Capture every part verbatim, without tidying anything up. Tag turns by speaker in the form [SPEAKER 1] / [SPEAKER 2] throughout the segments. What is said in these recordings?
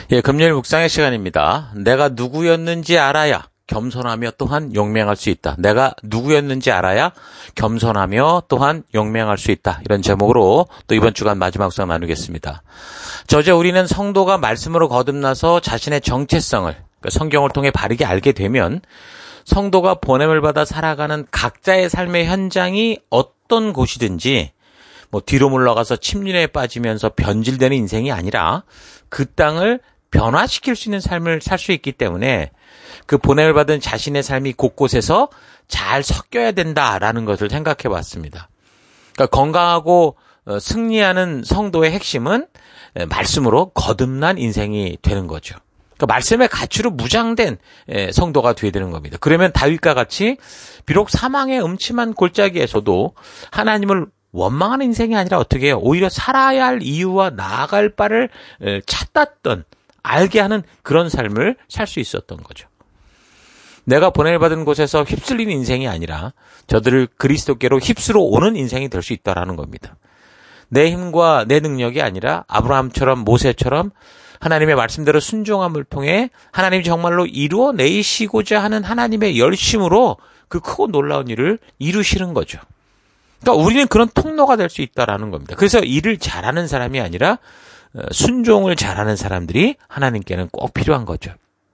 [SPEAKER 1] 예, 금요일 묵상의 시간입니다. 내가 누구였는지 알아야 겸손하며 또한 용맹할 수 있다. 내가 누구였는지 알아야 겸손하며 또한 용맹할 수 있다. 이런 제목으로 또 이번 주간 마지막 묵상 나누겠습니다. 저제 우리는 성도가 말씀으로 거듭나서 자신의 정체성을 그러니까 성경을 통해 바르게 알게 되면 성도가 보냄을 받아 살아가는 각자의 삶의 현장이 어떤 곳이든지 뭐 뒤로 물러가서 침륜에 빠지면서 변질되는 인생이 아니라 그 땅을 변화시킬 수 있는 삶을 살 수 있기 때문에 그 보냄을 받은 자신의 삶이 곳곳에서 잘 섞여야 된다라는 것을 생각해 봤습니다. 그러니까 건강하고 승리하는 성도의 핵심은 말씀으로 거듭난 인생이 되는 거죠. 그러니까 말씀의 가치로 무장된 성도가 되어야 되는 겁니다. 그러면 다윗과 같이 비록 사망의 음침한 골짜기에서도 하나님을 원망하는 인생이 아니라 어떻게 해요? 오히려 살아야 할 이유와 나아갈 바를 찾았던, 알게 하는 그런 삶을 살 수 있었던 거죠. 내가 보냄을 받은 곳에서 휩쓸리는 인생이 아니라 저들을 그리스도께로 휩쓸어 오는 인생이 될 수 있다는 겁니다. 내 힘과 내 능력이 아니라 아브라함처럼 모세처럼 하나님의 말씀대로 순종함을 통해 하나님이 정말로 이루어내시고자 하는 하나님의 열심으로 그 크고 놀라운 일을 이루시는 거죠. 그러니까 우리는 그런 통로가 될 수 있다는 겁니다. 그래서 일을 잘하는 사람이 아니라 순종을 잘하는 사람들이 하나님께는 꼭 필요한 거죠.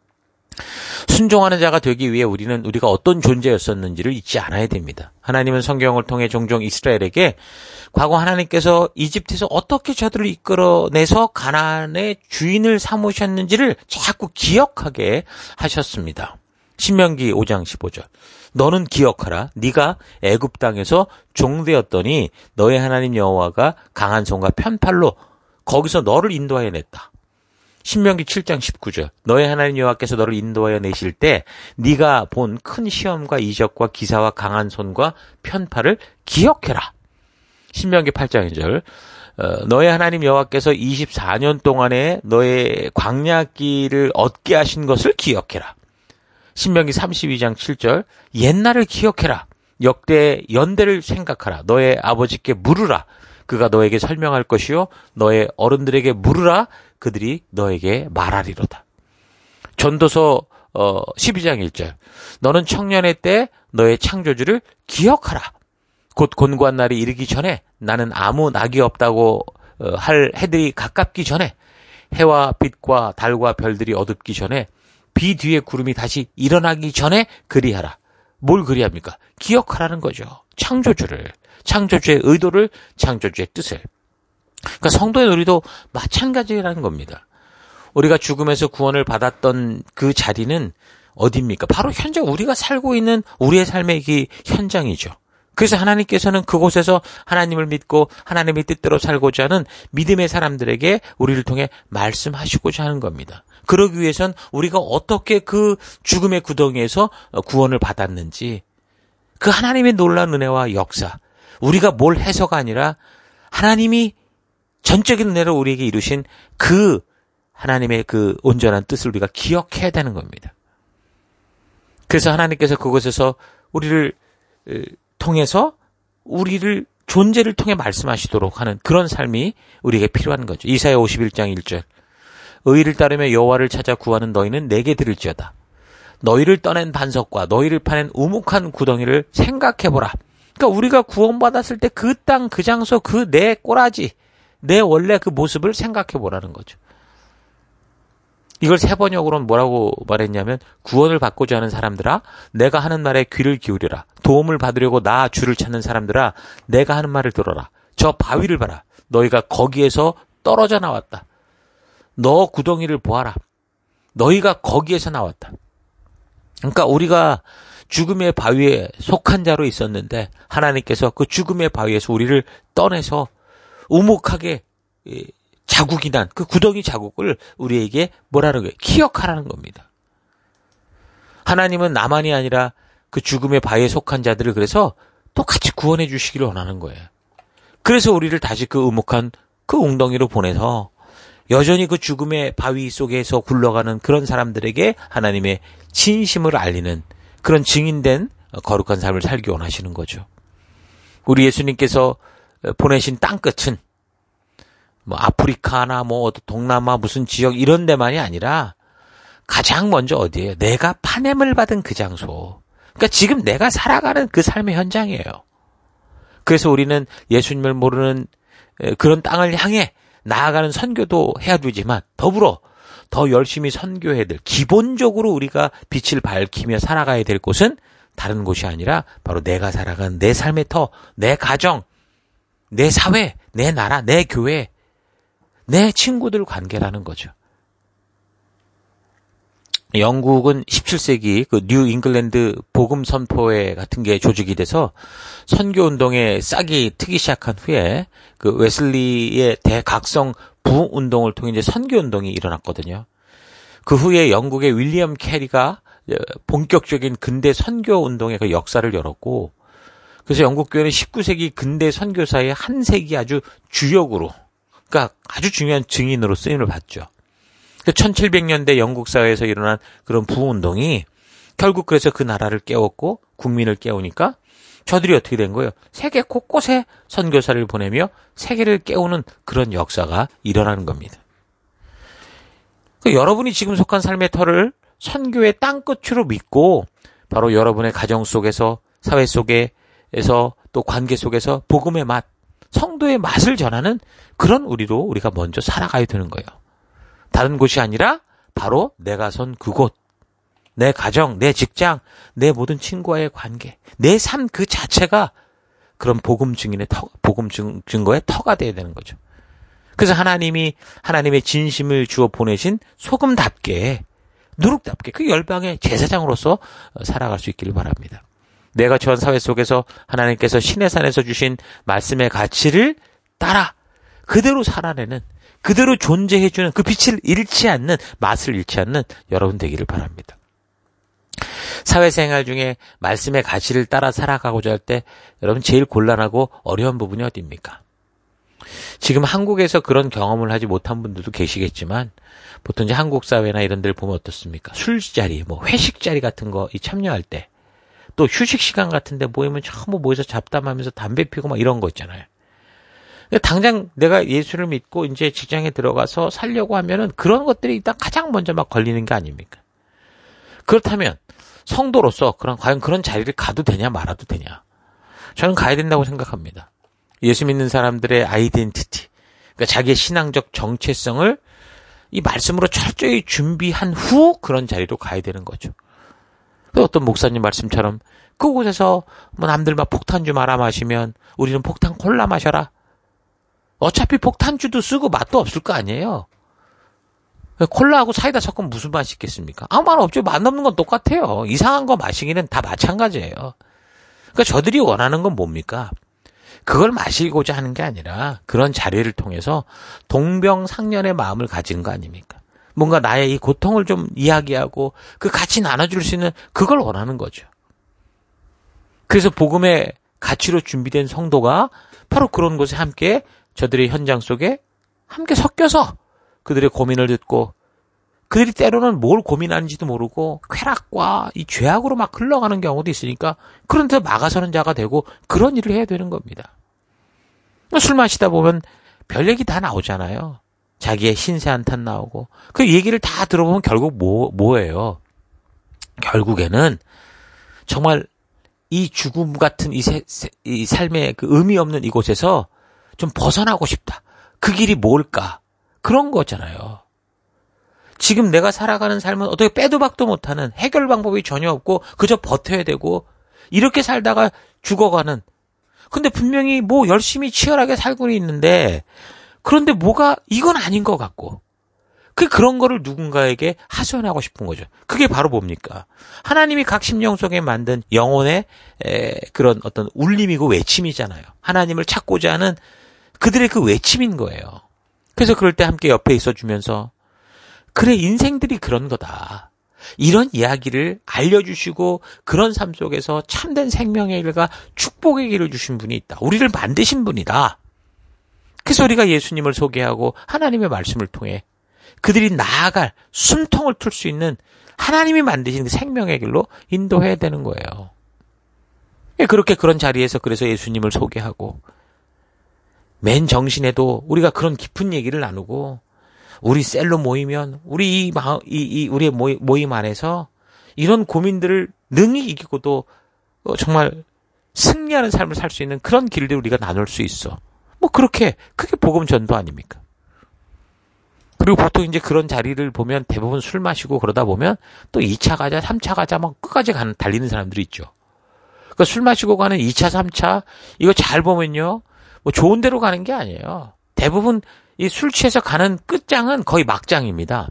[SPEAKER 1] 순종하는 자가 되기 위해 우리는 우리가 어떤 존재였었는지를 잊지 않아야 됩니다. 하나님은 성경을 통해 종종 이스라엘에게 과거 하나님께서 이집트에서 어떻게 저들을 이끌어내서 가나안의 주인을 삼으셨는지를 자꾸 기억하게 하셨습니다. 신명기 오 장 십오 절. 너는 기억하라. 네가 애굽 땅에서 종되었더니 너의 하나님 여호와가 강한 손과 편팔로 거기서 너를 인도하여 냈다. 신명기 칠 장 십구 절. 너의 하나님 여호와께서 너를 인도하여 내실 때 네가 본 큰 시험과 이적과 기사와 강한 손과 편팔을 기억해라. 신명기 팔 장 이 절. 어, 너의 하나님 여호와께서 이십사 년 동안에 너의 광야길을 얻게 하신 것을 기억해라. 신명기 삼십이 장 칠 절. 옛날을 기억해라. 역대 연대를 생각하라. 너의 아버지께 물으라. 그가 너에게 설명할 것이요 너의 어른들에게 물으라. 그들이 너에게 말하리로다. 전도서 어, 십이 장 일 절. 너는 청년의 때 너의 창조주를 기억하라. 곧 곤고한 날이 이르기 전에 나는 아무 낙이 없다고 어, 할 해들이 가깝기 전에 해와 빛과 달과 별들이 어둡기 전에 비 뒤에 구름이 다시 일어나기 전에 그리하라. 뭘 그리합니까? 기억하라는 거죠. 창조주를, 창조주의 의도를, 창조주의 뜻을. 그러니까 성도의 우리도 마찬가지라는 겁니다. 우리가 죽음에서 구원을 받았던 그 자리는 어디입니까? 바로 현재 우리가 살고 있는 우리의 삶의 그 현장이죠. 그래서 하나님께서는 그곳에서 하나님을 믿고 하나님의 뜻대로 살고자 하는 믿음의 사람들에게 우리를 통해 말씀하시고자 하는 겁니다. 그러기 위해선 우리가 어떻게 그 죽음의 구덩이에서 구원을 받았는지 그 하나님의 놀라운 은혜와 역사, 우리가 뭘 해서가 아니라 하나님이 전적인 은혜로 우리에게 이루신 그 하나님의 그 온전한 뜻을 우리가 기억해야 되는 겁니다. 그래서 하나님께서 그곳에서 우리를 통해서 우리를 존재를 통해 말씀하시도록 하는 그런 삶이 우리에게 필요한 거죠. 이사야 오십일 장 일 절. 의를 따르며 여호와를 찾아 구하는 너희는 내게 들을지어다. 너희를 떠낸 반석과 너희를 파낸 우묵한 구덩이를 생각해보라. 그러니까 우리가 구원받았을 때 그 땅, 그 장소, 그 내 꼬라지, 내 원래 그 모습을 생각해보라는 거죠. 이걸 세 번역으로는 뭐라고 말했냐면 구원을 받고자 하는 사람들아 내가 하는 말에 귀를 기울여라. 도움을 받으려고 나 주를 찾는 사람들아 내가 하는 말을 들어라. 저 바위를 봐라. 너희가 거기에서 떨어져 나왔다. 너 구덩이를 보아라. 너희가 거기에서 나왔다. 그러니까 우리가 죽음의 바위에 속한 자로 있었는데 하나님께서 그 죽음의 바위에서 우리를 떠내서 우묵하게 자국이 난 그 구덩이 자국을 우리에게 뭐라는 거예요? 기억하라는 겁니다. 하나님은 나만이 아니라 그 죽음의 바위에 속한 자들을 그래서 똑같이 구원해 주시기를 원하는 거예요. 그래서 우리를 다시 그 우묵한 그 웅덩이로 보내서 여전히 그 죽음의 바위 속에서 굴러가는 그런 사람들에게 하나님의 진심을 알리는 그런 증인된 거룩한 삶을 살기 원하시는 거죠. 우리 예수님께서 보내신 땅끝은 뭐 아프리카나 뭐 동남아 무슨 지역 이런 데만이 아니라 가장 먼저 어디예요? 내가 파냄을 받은 그 장소. 그러니까 지금 내가 살아가는 그 삶의 현장이에요. 그래서 우리는 예수님을 모르는 그런 땅을 향해 나아가는 선교도 해야 되지만 더불어 더 열심히 선교해야 될, 기본적으로 우리가 빛을 밝히며 살아가야 될 곳은 다른 곳이 아니라 바로 내가 살아가는 내 삶의 터, 내 가정, 내 사회, 내 나라, 내 교회, 내 친구들 관계라는 거죠. 영국은 십칠 세기 그 뉴 잉글랜드 복음 선포회 같은 게 조직이 돼서 선교 운동에 싹이 트기 시작한 후에 그 웨슬리의 대각성 부흥 운동을 통해 이제 선교 운동이 일어났거든요. 그 후에 영국의 윌리엄 캐리가 본격적인 근대 선교 운동의 그 역사를 열었고, 그래서 영국 교회는 십구 세기 근대 선교사의 한 세기 아주 주역으로, 그러니까 아주 중요한 증인으로 쓰임을 받죠. 천칠백 년대 영국 사회에서 일어난 그런 부흥운동이 결국 그래서 그 나라를 깨웠고 국민을 깨우니까 저들이 어떻게 된 거예요? 세계 곳곳에 선교사를 보내며 세계를 깨우는 그런 역사가 일어나는 겁니다. 여러분이 지금 속한 삶의 터를 선교의 땅끝으로 믿고 바로 여러분의 가정 속에서, 사회 속에서, 또 관계 속에서 복음의 맛, 성도의 맛을 전하는 그런 우리로 우리가 먼저 살아가야 되는 거예요. 다른 곳이 아니라 바로 내가 선 그곳, 내 가정, 내 직장, 내 모든 친구와의 관계, 내 삶 그 자체가 그런 복음 증인의 터, 복음 증, 증거의 터가 되어야 되는 거죠. 그래서 하나님이 하나님의 진심을 주어 보내신 소금답게, 누룩답게 그 열방의 제사장으로서 살아갈 수 있기를 바랍니다. 내가 처한 사회 속에서 하나님께서 신의 산에서 주신 말씀의 가치를 따라 그대로 살아내는, 그대로 존재해주는 그 빛을 잃지 않는, 맛을 잃지 않는 여러분 되기를 바랍니다. 사회생활 중에 말씀의 가치를 따라 살아가고자 할 때 여러분 제일 곤란하고 어려운 부분이 어디입니까? 지금 한국에서 그런 경험을 하지 못한 분들도 계시겠지만 보통 이제 한국 사회나 이런 데를 보면 어떻습니까? 술자리, 뭐 회식 자리 같은 거 이 참여할 때, 또 휴식 시간 같은 데 모이면 전부 모여서 잡담하면서 담배 피고 막 이런 거 있잖아요. 당장 내가 예수를 믿고 이제 직장에 들어가서 살려고 하면은 그런 것들이 일단 가장 먼저 막 걸리는 게 아닙니까? 그렇다면 성도로서 그런, 과연 그런 자리를 가도 되냐 말아도 되냐? 저는 가야 된다고 생각합니다. 예수 믿는 사람들의 아이덴티티, 그러니까 자기의 신앙적 정체성을 이 말씀으로 철저히 준비한 후 그런 자리로 가야 되는 거죠. 어떤 목사님 말씀처럼 그곳에서 뭐 남들 막 폭탄주 말아 마시면 우리는 폭탄 콜라 마셔라. 어차피 폭탄주도 쓰고 맛도 없을 거 아니에요. 콜라하고 사이다 섞으면 무슨 맛이 있겠습니까? 아무 말 없죠. 맛없는 건 똑같아요. 이상한 거 마시기는 다 마찬가지예요. 그러니까 저들이 원하는 건 뭡니까? 그걸 마시고자 하는 게 아니라 그런 자리를 통해서 동병상련의 마음을 가지는 거 아닙니까? 뭔가 나의 이 고통을 좀 이야기하고 그 같이 나눠줄 수 있는 그걸 원하는 거죠. 그래서 복음의 가치로 준비된 성도가 바로 그런 곳에 함께 저들의 현장 속에 함께 섞여서 그들의 고민을 듣고, 그들이 때로는 뭘 고민하는지도 모르고 쾌락과 이 죄악으로 막 흘러가는 경우도 있으니까 그런 데 막아서는 자가 되고 그런 일을 해야 되는 겁니다. 술 마시다 보면 별 얘기 다 나오잖아요. 자기의 신세 한탄 나오고, 그 얘기를 다 들어보면 결국 뭐, 뭐예요? 결국에는 정말 이 죽음 같은 이, 세, 이 삶의 그 의미 없는 이곳에서 좀 벗어나고 싶다. 그 길이 뭘까? 그런 거잖아요. 지금 내가 살아가는 삶은 어떻게 빼도 박도 못하는, 해결 방법이 전혀 없고 그저 버텨야 되고 이렇게 살다가 죽어가는, 근데 분명히 뭐 열심히 치열하게 살고는 있는데 그런데 뭐가 이건 아닌 것 같고, 그 그런 거를 누군가에게 하소연하고 싶은 거죠. 그게 바로 뭡니까? 하나님이 각 심령 속에 만든 영혼의 에, 그런 어떤 울림이고 외침이잖아요. 하나님을 찾고자 하는 그들의 그 외침인 거예요. 그래서 그럴 때 함께 옆에 있어주면서, 그래, 인생들이 그런 거다. 이런 이야기를 알려주시고 그런 삶 속에서 참된 생명의 길과 축복의 길을 주신 분이 있다. 우리를 만드신 분이다. 그래서 우리가 예수님을 소개하고 하나님의 말씀을 통해 그들이 나아갈 숨통을 틀 수 있는 하나님이 만드신 그 생명의 길로 인도해야 되는 거예요. 그렇게 그런 자리에서 그래서 예수님을 소개하고, 맨 정신에도 우리가 그런 깊은 얘기를 나누고 우리 셀로 모이면 우리 이, 마, 이, 이 우리의 모임, 모임 안에서 이런 고민들을 능히 이기고도 정말 승리하는 삶을 살 수 있는 그런 길들을 우리가 나눌 수 있어. 뭐 그렇게 그게 복음 전도 아닙니까? 그리고 보통 이제 그런 자리를 보면 대부분 술 마시고 그러다 보면 또 이 차 가자, 삼 차 가자 막 끝까지 가는 달리는 사람들이 있죠. 그러니까 술 마시고 가는 이 차, 삼 차 이거 잘 보면요. 뭐 좋은 데로 가는 게 아니에요. 대부분 이 술 취해서 가는 끝장은 거의 막장입니다.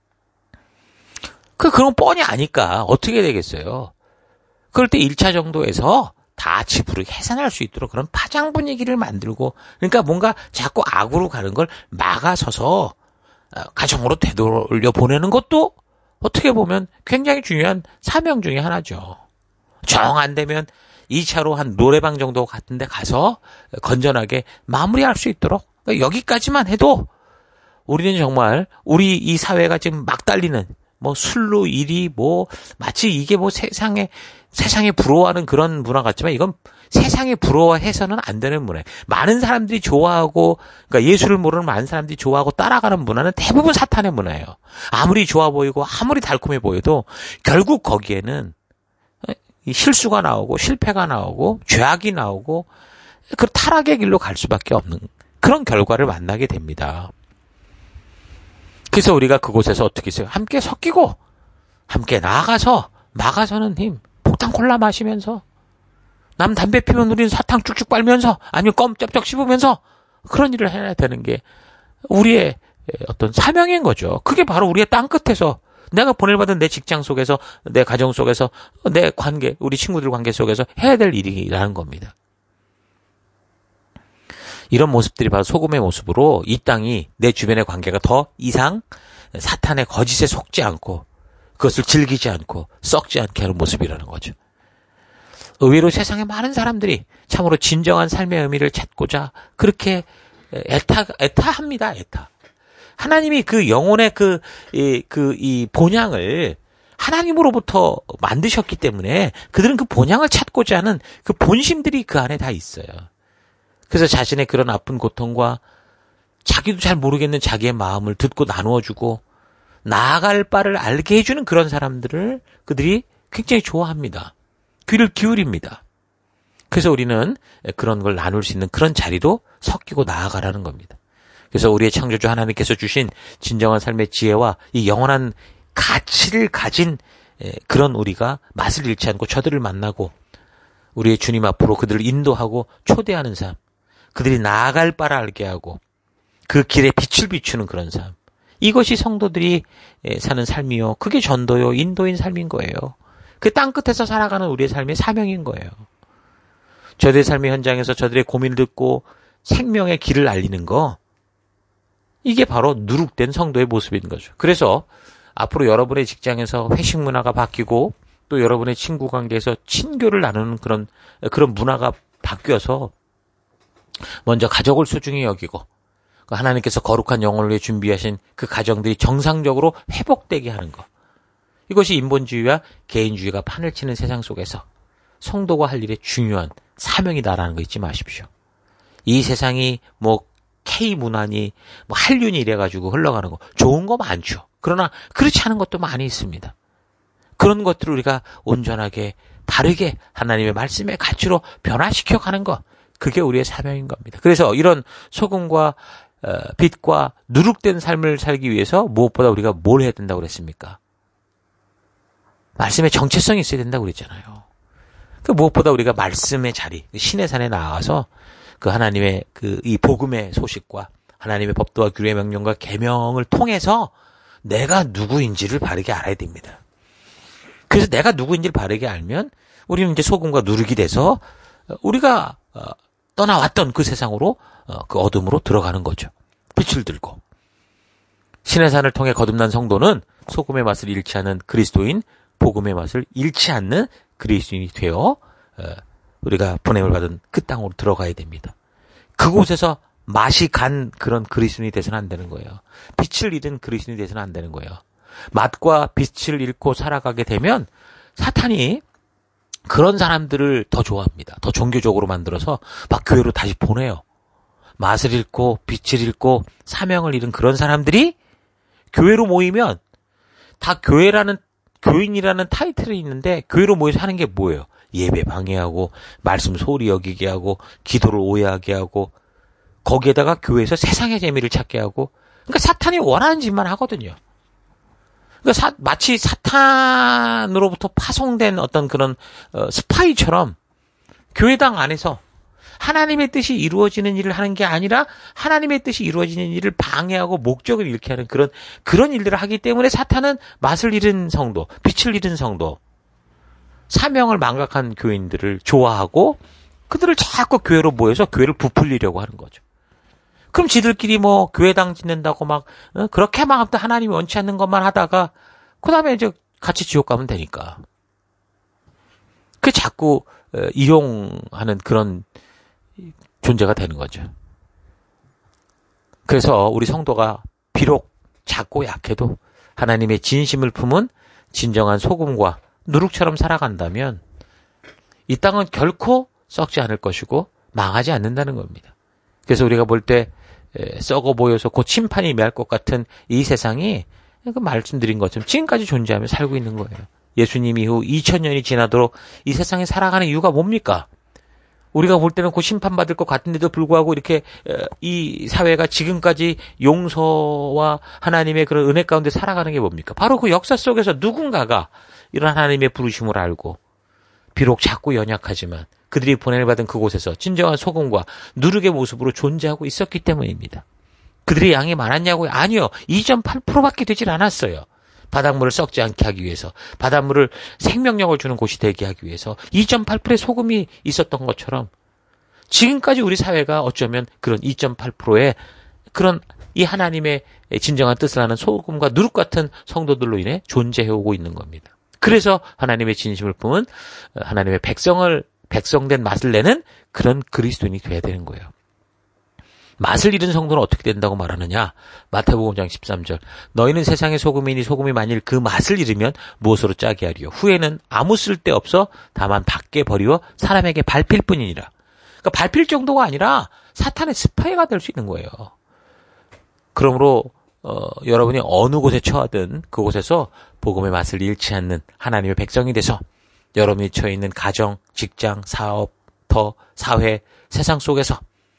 [SPEAKER 1] 그 그런 뻔히 아니까 어떻게 되겠어요. 그럴 때 일 차 정도에서 다 집으로 해산할 수 있도록 그런 파장 분위기를 만들고 그러니까 뭔가 자꾸 악으로 가는 걸 막아서서 가정으로 되돌려 보내는 것도 어떻게 보면 굉장히 중요한 사명 중에 하나죠. 정 안 되면 이 차로 한 노래방 정도 같은 데 가서 건전하게 마무리할 수 있도록 여기까지만 해도 우리는 정말 우리 이 사회가 지금 막 달리는 뭐 술로 일이 뭐 마치 이게 뭐 세상에 세상에 부러워하는 그런 문화 같지만 이건 세상에 부러워해서는 안 되는 문화예요. 많은 사람들이 좋아하고 그러니까 예수를 모르는 많은 사람들이 좋아하고 따라가는 문화는 대부분 사탄의 문화예요. 아무리 좋아 보이고 아무리 달콤해 보여도 결국 거기에는 실수가 나오고 실패가 나오고 죄악이 나오고 그 타락의 길로 갈 수밖에 없는 그런 결과를 만나게 됩니다. 그래서 우리가 그곳에서 어떻게 했어요? 함께 섞이고 함께 나아가서 막아서는 힘 폭탄 콜라 마시면서 남 담배 피면 우리는 사탕 쭉쭉 빨면서 아니면 껌 쩝쩝 씹으면서 그런 일을 해야 되는 게 우리의 어떤 사명인 거죠. 그게 바로 우리의 땅끝에서 내가 보낼받은 내 직장 속에서 내 가정 속에서 내 관계 우리 친구들 관계 속에서 해야 될 일이라는 겁니다. 이런 모습들이 바로 소금의 모습으로 이 땅이 내 주변의 관계가 더 이상 사탄의 거짓에 속지 않고 그것을 즐기지 않고 썩지 않게 하는 모습이라는 거죠. 의외로 세상에 많은 사람들이 참으로 진정한 삶의 의미를 찾고자 그렇게 애타, 애타합니다. 애타. 하나님이 그 영혼의 그, 이, 그, 이 본향을 하나님으로부터 만드셨기 때문에 그들은 그 본향을 찾고자 하는 그 본심들이 그 안에 다 있어요. 그래서 자신의 그런 아픈 고통과 자기도 잘 모르겠는 자기의 마음을 듣고 나누어주고 나아갈 바를 알게 해주는 그런 사람들을 그들이 굉장히 좋아합니다. 귀를 기울입니다. 그래서 우리는 그런 걸 나눌 수 있는 그런 자리도 섞이고 나아가라는 겁니다. 그래서 우리의 창조주 하나님께서 주신 진정한 삶의 지혜와 이 영원한 가치를 가진 그런 우리가 맛을 잃지 않고 저들을 만나고 우리의 주님 앞으로 그들을 인도하고 초대하는 삶, 그들이 나아갈 바를 알게 하고 그 길에 빛을 비추는 그런 삶. 이것이 성도들이 사는 삶이요. 그게 전도요. 인도인 삶인 거예요. 그 땅끝에서 살아가는 우리의 삶의 사명인 거예요. 저들의 삶의 현장에서 저들의 고민을 듣고 생명의 길을 알리는 거. 이게 바로 누룩된 성도의 모습인 거죠. 그래서 앞으로 여러분의 직장에서 회식 문화가 바뀌고 또 여러분의 친구 관계에서 친교를 나누는 그런 그런 문화가 바뀌어서 먼저 가족을 소중히 여기고 하나님께서 거룩한 영혼을 위해 준비하신 그 가정들이 정상적으로 회복되게 하는 것. 이것이 인본주의와 개인주의가 판을 치는 세상 속에서 성도가 할 일의 중요한 사명이다라는 거 잊지 마십시오. 이 세상이 뭐 K문화니 뭐 한륜이 이래가지고 흘러가는 거 좋은 거 많죠. 그러나 그렇지 않은 것도 많이 있습니다. 그런 것들을 우리가 온전하게 바르게 하나님의 말씀의 가치로 변화시켜 가는 것. 그게 우리의 사명인 겁니다. 그래서 이런 소금과 어, 빛과 누룩된 삶을 살기 위해서 무엇보다 우리가 뭘 해야 된다고 그랬습니까? 말씀의 정체성이 있어야 된다고 그랬잖아요. 그 무엇보다 우리가 말씀의 자리, 신의 산에 나가서 그 하나님의 그 이 복음의 소식과 하나님의 법도와 규례의 명령과 계명을 통해서 내가 누구인지를 바르게 알아야 됩니다. 그래서 내가 누구인지를 바르게 알면 우리는 이제 소금과 누룩이 돼서 우리가 어, 떠나왔던 그 세상으로 어, 그 어둠으로 들어가는 거죠. 빛을 들고. 신의 산을 통해 거듭난 성도는 소금의 맛을 잃지 않는 그리스도인, 복음의 맛을 잃지 않는 그리스도인이 되어 어, 우리가 보냄을 받은 그 땅으로 들어가야 됩니다. 그곳에서 맛이 간 그런 그리스도인이 돼서는 안 되는 거예요. 빛을 잃은 그리스도인이 돼서는 안 되는 거예요. 맛과 빛을 잃고 살아가게 되면 사탄이 그런 사람들을 더 좋아합니다. 더 종교적으로 만들어서 막 교회로 다시 보내요. 맛을 잃고 빛을 잃고 사명을 잃은 그런 사람들이 교회로 모이면 다 교회라는 교인이라는 타이틀이 있는데 교회로 모여서 하는 게 뭐예요? 예배 방해하고 말씀 소홀히 여기게 하고 기도를 오해하게 하고 거기에다가 교회에서 세상의 재미를 찾게 하고 그러니까 사탄이 원하는 짓만 하거든요. 그러니까 사, 마치 사탄으로부터 파송된 어떤 그런 어, 스파이처럼 교회당 안에서 하나님의 뜻이 이루어지는 일을 하는 게 아니라 하나님의 뜻이 이루어지는 일을 방해하고 목적을 잃게 하는 그런 그런 일들을 하기 때문에 사탄은 맛을 잃은 성도, 빛을 잃은 성도, 사명을 망각한 교인들을 좋아하고 그들을 자꾸 교회로 모여서 교회를 부풀리려고 하는 거죠. 그럼 지들끼리 뭐 교회당 짓는다고 막 어? 그렇게 막 하나님이 원치 않는 것만 하다가 그 다음에 이제 같이 지옥 가면 되니까. 그 자꾸 어, 이용하는 그런 존재가 되는 거죠. 그래서 우리 성도가 비록 작고 약해도 하나님의 진심을 품은 진정한 소금과 누룩처럼 살아간다면 이 땅은 결코 썩지 않을 것이고 망하지 않는다는 겁니다. 그래서 우리가 볼 때 썩어 보여서 곧 심판이 임할 것 같은 이 세상이 그 말씀드린 것처럼 지금까지 존재하며 살고 있는 거예요. 예수님 이후 이천 년이 지나도록 이 세상에 살아가는 이유가 뭡니까? 우리가 볼 때는 곧 심판받을 것 같은데도 불구하고 이렇게 이 사회가 지금까지 용서와 하나님의 그런 은혜 가운데 살아가는 게 뭡니까? 바로 그 역사 속에서 누군가가 이런 하나님의 부르심을 알고 비록 작고 연약하지만 그들이 보냄받은 그곳에서 진정한 소금과 누룩의 모습으로 존재하고 있었기 때문입니다. 그들의 양이 많았냐고요? 아니요. 이 점 팔 퍼센트밖에 되질 않았어요. 바닷물을 썩지 않게 하기 위해서, 바닷물을 생명력을 주는 곳이 되게 하기 위해서 이 점 팔 퍼센트의 소금이 있었던 것처럼 지금까지 우리 사회가 어쩌면 그런 이 점 팔 퍼센트의 그런 이 하나님의 진정한 뜻을 하는 소금과 누룩 같은 성도들로 인해 존재해오고 있는 겁니다. 그래서 하나님의 진심을 품은 하나님의 백성을 백성된 맛을 내는 그런 그리스도인이 돼야 되는 거예요. 맛을 잃은 성도는 어떻게 된다고 말하느냐? 마태복음 장 십삼 절. 너희는 세상의 소금이니 소금이 만일 그 맛을 잃으면 무엇으로 짜게 하리요? 후에는 아무 쓸데없어 다만 밖에 버리워 사람에게 밟힐 뿐이니라. 그러니까 밟힐 정도가 아니라 사탄의 스파이가 될 수 있는 거예요. 그러므로 어, 여러분이 어느 곳에 처하든 그곳에서 복음의 맛을 잃지 않는 하나님의 백성이 돼서 여러분이 처해 있는 가정, 직장, 사업, 터, 사회, 세상 속에서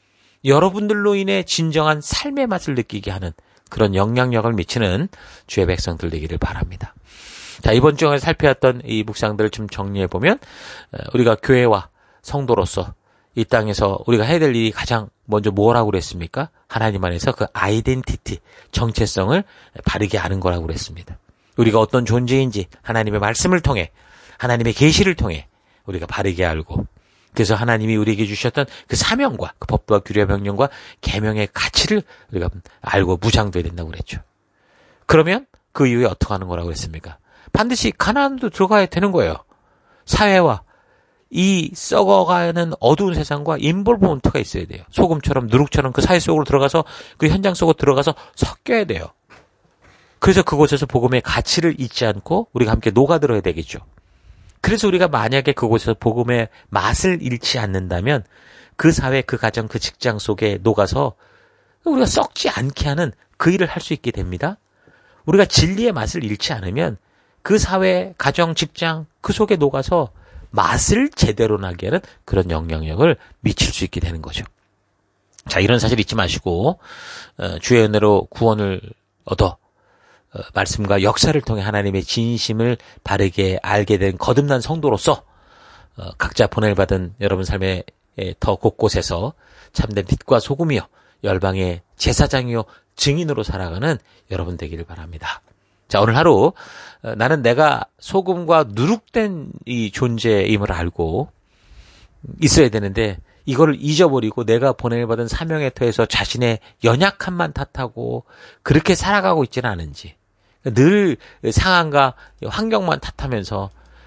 [SPEAKER 1] 여러분들로 인해 진정한 삶의 맛을 느끼게 하는 그런 영향력을 미치는 주의 백성들 되기를 바랍니다. 자, 이번 주에 살펴왔던 이 묵상들을 좀 정리해보면 우리가 교회와 성도로서 이 땅에서 우리가 해야 될 일이 가장 먼저 뭐라고 그랬습니까? 하나님 안에서 그 아이덴티티, 정체성을 바르게 아는 거라고 그랬습니다. 우리가 어떤 존재인지 하나님의 말씀을 통해 하나님의 계시를 통해 우리가 바르게 알고 그래서 하나님이 우리에게 주셨던 그 사명과 그 법도와 규례와 명령과 계명의 가치를 우리가 알고 무장돼야 된다고 그랬죠. 그러면 그 이후에 어떻게 하는 거라고 그랬습니까? 반드시 가나안도 들어가야 되는 거예요. 사회와 이 썩어가는 어두운 세상과 인볼브먼트가 있어야 돼요. 소금처럼 누룩처럼 그 사회 속으로 들어가서 그 현장 속으로 들어가서 섞여야 돼요. 그래서 그곳에서 복음의 가치를 잊지 않고 우리가 함께 녹아들어야 되겠죠. 그래서 우리가 만약에 그곳에서 복음의 맛을 잃지 않는다면 그 사회, 그 가정, 그 직장 속에 녹아서 우리가 썩지 않게 하는 그 일을 할 수 있게 됩니다. 우리가 진리의 맛을 잃지 않으면 그 사회, 가정, 직장 그 속에 녹아서 맛을 제대로 나게 하는 그런 영향력을 미칠 수 있게 되는 거죠. 자, 이런 사실 잊지 마시고 어, 주의 은혜로 구원을 얻어 어, 말씀과 역사를 통해 하나님의 진심을 바르게 알게 된 거듭난 성도로서 어, 각자 보냄을 받은 여러분 삶의 더 곳곳에서 참된 빛과 소금이요 열방의 제사장이요 증인으로 살아가는 여러분 되기를 바랍니다. 자, 오늘 하루 어, 나는 내가 소금과 누룩된 이 존재임을 알고 있어야 되는데 이거를 잊어버리고 내가 보냄을 받은 사명의 터에서 자신의 연약함만 탓하고 그렇게 살아가고 있지는 않은지 늘 상황과 환경만 탓하면서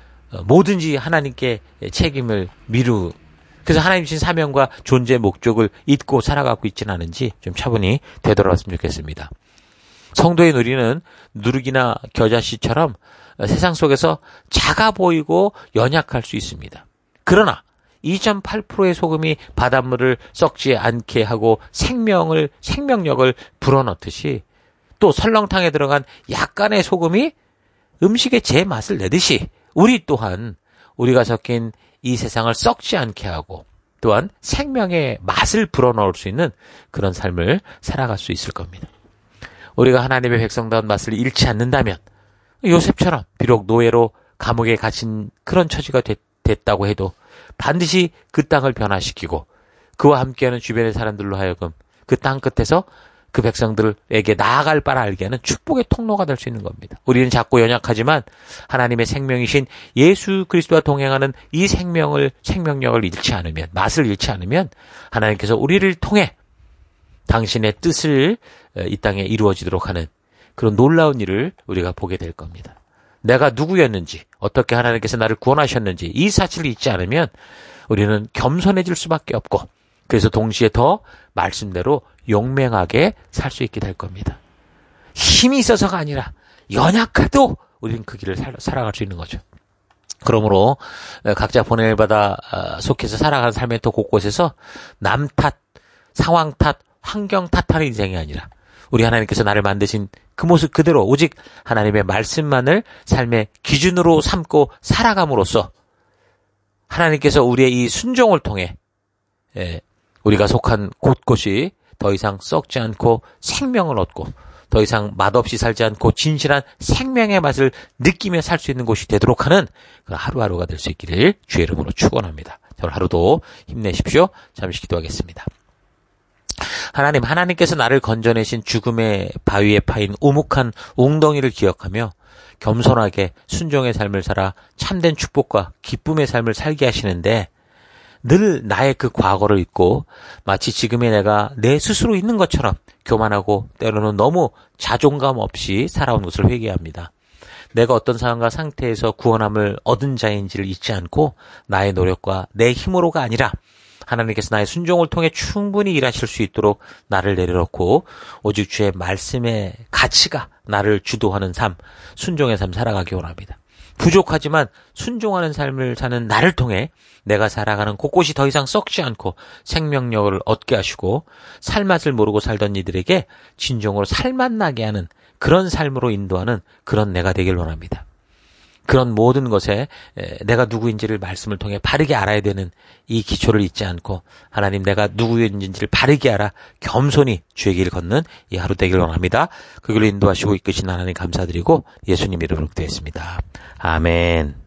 [SPEAKER 1] 뭐든지 하나님께 책임을 미루 그래서 하나님 주신 사명과 존재의 목적을 잊고 살아가고 있지는 않은지 좀 차분히 되돌아봤으면 좋겠습니다. 성도의 우리는 누룩이나 겨자씨처럼 세상 속에서 작아 보이고 연약할 수 있습니다. 그러나 이 점 팔 퍼센트의 소금이 바닷물을 썩지 않게 하고 생명을, 생명력을 불어넣듯이 또 설렁탕에 들어간 약간의 소금이 음식의 제 맛을 내듯이 우리 또한 우리가 섞인 이 세상을 썩지 않게 하고 또한 생명의 맛을 불어넣을 수 있는 그런 삶을 살아갈 수 있을 겁니다. 우리가 하나님의 백성다운 맛을 잃지 않는다면 요셉처럼 비록 노예로 감옥에 갇힌 그런 처지가 됐, 됐다고 해도 반드시 그 땅을 변화시키고 그와 함께하는 주변의 사람들로 하여금 그 땅 끝에서 그 백성들에게 나아갈 바를 알게 하는 축복의 통로가 될 수 있는 겁니다. 우리는 작고 연약하지만 하나님의 생명이신 예수 그리스도와 동행하는 이 생명을, 생명력을 잃지 않으면, 맛을 잃지 않으면 하나님께서 우리를 통해 당신의 뜻을 이 땅에 이루어지도록 하는 그런 놀라운 일을 우리가 보게 될 겁니다. 내가 누구였는지, 어떻게 하나님께서 나를 구원하셨는지 이 사실을 잊지 않으면 우리는 겸손해질 수밖에 없고 그래서 동시에 더 말씀대로 용맹하게 살 수 있게 될 겁니다. 힘이 있어서가 아니라 연약해도 우리는 그 길을 살, 살아갈 수 있는 거죠. 그러므로 각자 본연을 받아 속해서 살아가는 삶의 또 곳곳에서 남 탓, 상황 탓, 환경 탓하는 인생이 아니라 우리 하나님께서 나를 만드신 그 모습 그대로 오직 하나님의 말씀만을 삶의 기준으로 삼고 살아감으로써 하나님께서 우리의 이 순종을 통해 우리가 속한 곳곳이 더 이상 썩지 않고 생명을 얻고 더 이상 맛없이 살지 않고 진실한 생명의 맛을 느끼며 살 수 있는 곳이 되도록 하는 그 하루하루가 될 수 있기를 주의 이름으로 축원합니다. 오늘 하루도 힘내십시오. 잠시 기도하겠습니다. 하나님, 하나님께서 나를 건져내신 죽음의 바위에 파인 우묵한 웅덩이를 기억하며 겸손하게 순종의 삶을 살아 참된 축복과 기쁨의 삶을 살게 하시는데 늘 나의 그 과거를 잊고 마치 지금의 내가 내 스스로 있는 것처럼 교만하고 때로는 너무 자존감 없이 살아온 것을 회개합니다. 내가 어떤 상황과 상태에서 구원함을 얻은 자인지를 잊지 않고 나의 노력과 내 힘으로가 아니라 하나님께서 나의 순종을 통해 충분히 일하실 수 있도록 나를 내려놓고 오직 주의 말씀의 가치가 나를 주도하는 삶, 순종의 삶 살아가기 원합니다. 부족하지만 순종하는 삶을 사는 나를 통해 내가 살아가는 곳곳이 더 이상 썩지 않고 생명력을 얻게 하시고 살맛을 모르고 살던 이들에게 진정으로 살맛 나게 하는 그런 삶으로 인도하는 그런 내가 되길 원합니다. 그런 모든 것에 내가 누구인지를 말씀을 통해 바르게 알아야 되는 이 기초를 잊지 않고 하나님 내가 누구인지를 바르게 알아 겸손히 주의 길을 걷는 이 하루 되길 원합니다. 그 길로 인도하시고 이끄신 하나님 감사드리고 예수님 이름으로 기도했습니다. 아멘.